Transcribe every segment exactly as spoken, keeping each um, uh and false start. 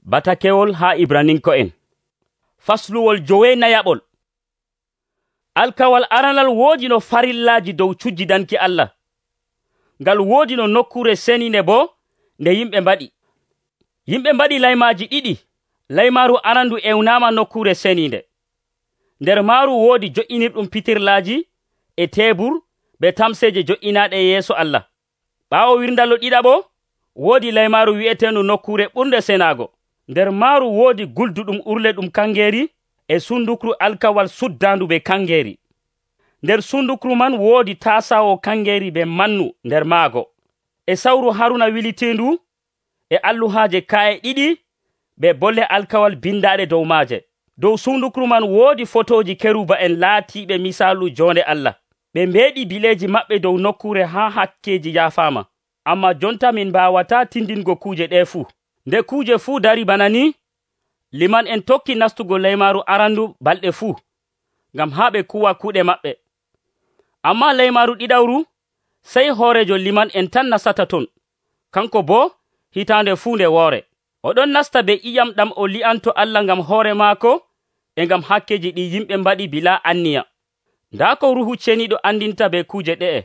Batakewol ha Ibraninko'en. Fasluwol jowenayaɓol. Alkawal aranal woodi no farillaji dow cujjidanki Allah. Ngal woodi no nokkure seninde bo nde yimɓe mbaɗi. Yimɓe mbaɗi laymaji ɗiɗi. Laymaru arandu ewnama nokkure seninde. Nder maru woodi jo'inirɗum pitirlaji e tebur be tamseje jo'inaɗe yeeso Allah. Ɓaawo wirndalo ɗiɗaɓo woodi laymaru wi'etendu nokkure ɓurde senago. Nder maru woodi gulduɗum urle ɗum kangeri e sundukru alkawal suddandu be kangeri. Nder sundukru man woodi tasawo kangeri be mannu nder maago. E sawru Haruna wilitendu e alluhaje kaye ɗiɗi be bolle alkawal bindaɗe dow maaje. Dow sundukru man woodi fotoji keruba en laatiɓe misalu jonde Allah. Ɓe mbeɗi bileji maɓɓe dow nokkure ha hakkeji yafama. Amma jonta min mbawata tindingo kuje ɗe fuu. Nde kuje fuu dari bana ni, liman en tokki nastugo laymaru arandu balɗe fuu, ngam haɓe kuwa kuɗe maɓɓe. Amma laymaru ɗiɗawru, sey hoorejo liman en tan nasata ton, kanko bo hitande fuu nde woore. Oɗon nasta be ƴiƴam ɗam o li'anto Allah ngam hoore maako e ngam hakkeji ɗi yimɓe mbaɗi bila anniya. Nda ko ruhu ceniɗo andinta be kuje ɗe'e.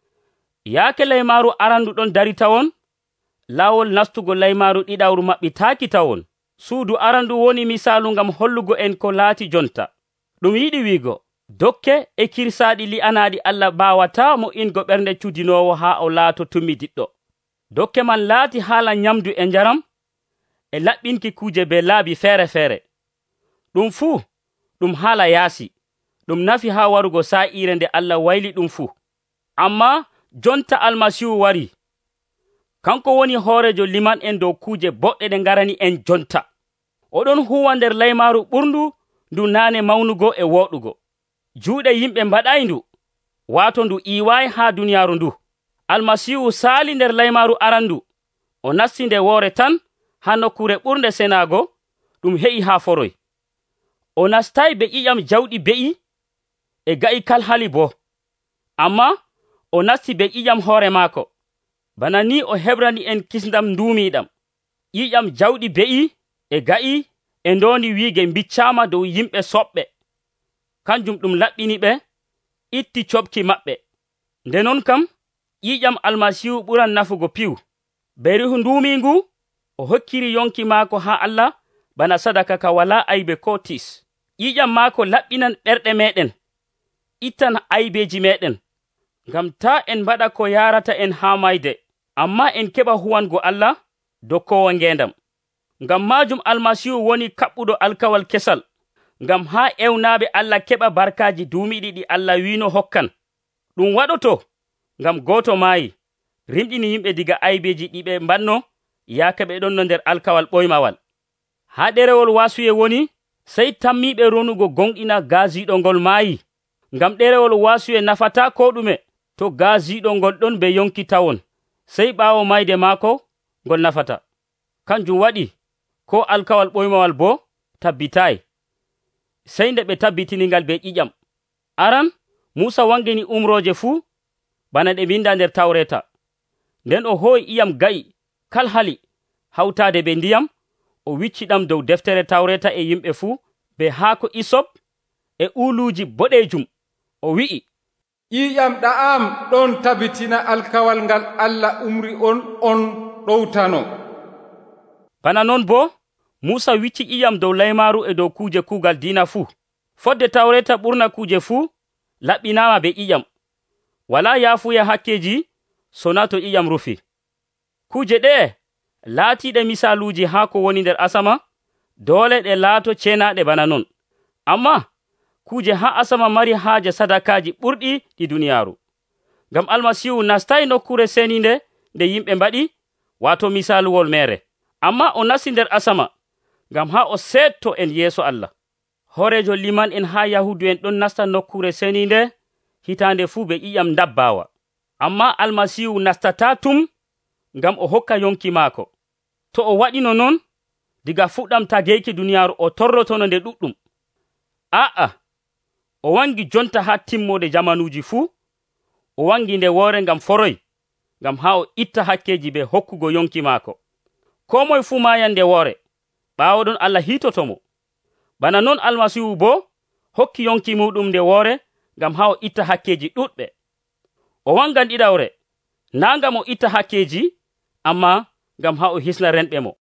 Yaake laymaru arandu ɗon dari tawon, lawol nastugo laymaru ɗiɗawru maɓɓitaaki tawon. Suudu arandu woni misalu ngam hollugo en ko laati jonta. Ɗum yiɗi wiigo, dokke e kirsaɗi li'anaɗi Allah bawata mo ingo ɓernde cudinowo ha o laato tummidiɗɗo. Dokke man laati haala nyamdu e njaram e laɓɓinki kuje be laabi feere feere. Ɗum fuu ɗum haala yaasi, ɗum nafi ha warugo sa'ire nde Allah wayli ɗum fuu. Amma jonta almasihu wari, kanko woni hoorejo liman en dow kuje boɗɗe ɗe ngarani en jonta. Oɗon huwa nder laymaru ɓurndu ndu naane mawnugo e woɗugo. Juuɗe yimɓe mbaɗay ndu, wato ndu iwaay ha duniyaaru ndu. Almasihu saali nder laymaru arandu, o nasti nde woore tan ha nokkure ɓurnde senago, ɗum he'i ha foroy. O nastay be ƴiƴam jawɗi be'i e ga'i kalhali bo, amma o nasti be ƴiƴam hoore maako. Bana ni o hebrani en kisndam nduumiɗam. Ƴiƴam jawɗi be'i e ga'i e ndoni wiige biccama dow yimɓe soɓɓe. Kanjum ɗum laɓɓini ɓe, itti coɓki maɓɓe. Ndenon kam, ƴiƴam almasihu ɓuran nafugo piw. Berihu nduumingu, o hokkiri yonki maako ha Allah bana sadaka ka wala aybe ko tis. Ƴiƴam maako laɓɓinan ɓerɗe meɗen, ittan aybeji meɗen, ngam ta en mbaɗa ko yarata en ha mayde, amma en keɓa huwango Allah dokkowo ngendam. Ngam majum almasihu woni kaɓɓuɗo alkawal kesal, ngam ha ewnaɓe Allah keɓa barkaji duumiɗi ɗi Allah wino hokkan. Ɗum waɗoto ngam goto maayi, rimɗini yimɓe diga aybeji ɗiɓe mbanno yaake ɓe ɗonno nder alkawal ɓoymawal. Ha ɗerewol wasuye woni, sey tammiɓe ronugo gonɗina gaziɗo ngol maayi, ngam ɗerewol wasuye nafata ko ɗume to gaziɗo ngol ɗon be yonki tawon, sey ɓaawo mayde maako ngol nafata. Kanjum waɗi ko alkawal ɓoymawal bo tabbitaay, sey nde ɓe tabbitiningal be ƴiƴam. Aran Musa wangini umroje fuu bana ɗe binda nder tawreta. Nden o hooyi ƴiyam ga'i kalhali hawtade be ndiyam, o wicci ɗam dow deftere tawreta e yimɓe fuu be haako isop e uluji boɗejum. O wi'i, ƴiƴam ɗa'am ɗon tabbitina alkawal ngal Allah umri on on ɗowtano. Bana non bo Musa wicci ƴiƴam dow laymaru e dow kuje kugal dina fuu. Fodde tawreta ɓurna kuje fuu laɓɓinama be ƴiƴam. Wala yaafuya hakkeji sona to ƴiƴam rufi. Kuje ɗe laatiɗe misaluji ha ko woni nder asama, dole ɗe laato cenaɗe bana non. Amma kuje ha asama mari haaje sadakaji ɓurɗi ɗi duniyaru. Ngam almasihu nastay nokkure seninde nde yimɓe mbaɗi, wato misaluwol mere. Amma o nasti nder asama, ngam ha o seetto en yeeso Allah. Horejo liman en ha Yahudu en ɗon nasta nokkure seninde hitande fuu be ƴiƴam dabbawa. Amma almasihu nastata tum, ngam o hokka yonki maako. To o waɗino non, diga fuɗɗam tageyki duniyaru o torrotono nde ɗuɗɗum. A'a, o wangi jonta ha timmode jamanuji fuu, o wangi nde woore ngam foroy, ngam ha o itta hakkeji be hokkugo yonki maako. Ko moye fuu mayan nde woore, ɓaawo ɗon Allah hitotomo. Bana non almasihu bo hokki yonki muɗum nde woore ngam ha o itta hakkeji ɗuɗɓe. O wangan ɗiɗawre na ngam o itta hakkeji, amma ngam ha o hisna renɓe mo.